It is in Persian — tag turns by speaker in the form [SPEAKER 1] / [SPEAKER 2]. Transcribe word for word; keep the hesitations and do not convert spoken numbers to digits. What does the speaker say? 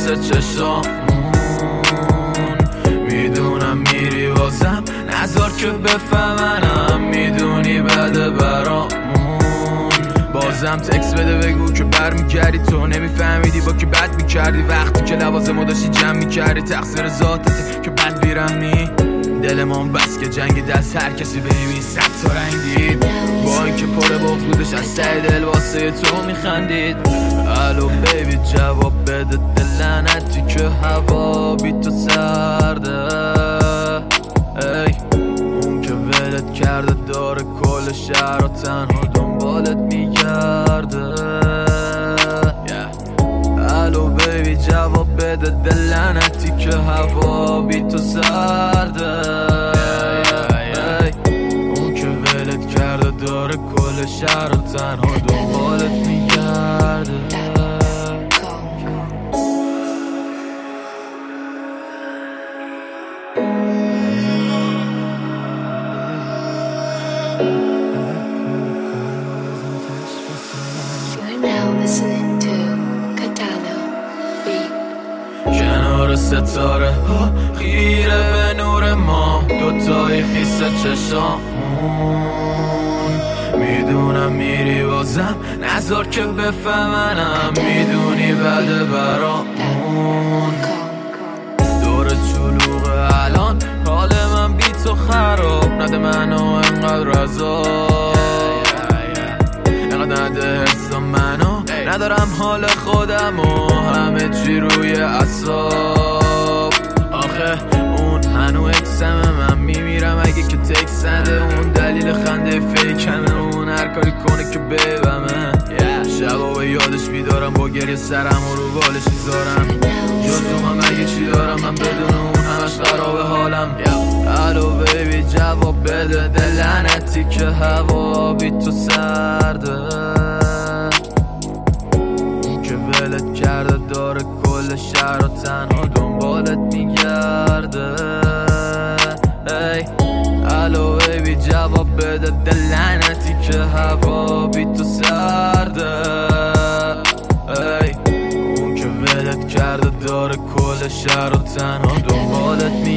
[SPEAKER 1] خیس چشامون. میدونم میری واسم نذار که بفهمنم، میدونی بده برامون. بازم تکس بده بگو که بر میگردی، تو نمیفهمیدی با که بد میکردی. وقتی که لوازمو داشتی جمع میکردی، تقصیر ذاتت که بد بیرمی. دلمان بس که جنگ دست هر کسی بیبی صد تا رنگ دید. با اینکه پر بغض بودش از ته دل واسه تو میخندید. الو بیبی جواب بده دلنتی که هوا بی تو سرده. ای اون که ولت کرده داره کل شهر و تنها دنبالت میگرده. الو بیبی جواب بده دلنتی که هوا بی تو سرده. اون که ولت کرده داره کل شهر و تنها دنبالت میگرده. کنار ستاره ها خیره به نور ما، دوتای خیس چشامون. میدونم میری بازم نذار که بفهمنم، میدونی بده برامون. دور چلوغ الان حال من بی تو خراب، نده منو انقدر عذاب، انقدر نده حس منو، ندارم حال خودم و همه چی روی اعصاب. آخه اون هنو اکسمه، من میمیرم اگه که تکس زده. اون دلیل خنده فیکمه، اون هر کاری کنه که ببمه. شبا به یادش بیدارم، با گریه سرم و رو بالش میذارم. جز من اگه چی دارم من بدون اون همش خراب حالم. الو بیبی جواب بده دلنتی که هوا بی تو سرده. ولت کرده داره کل شهر و تنها دنبالت میگرده. ای الو بیبی جواب بده دلنتی که هوا بی تو سرده. ای اون که ولت کرده داره کل شهر و تنها دنبالت میگرده.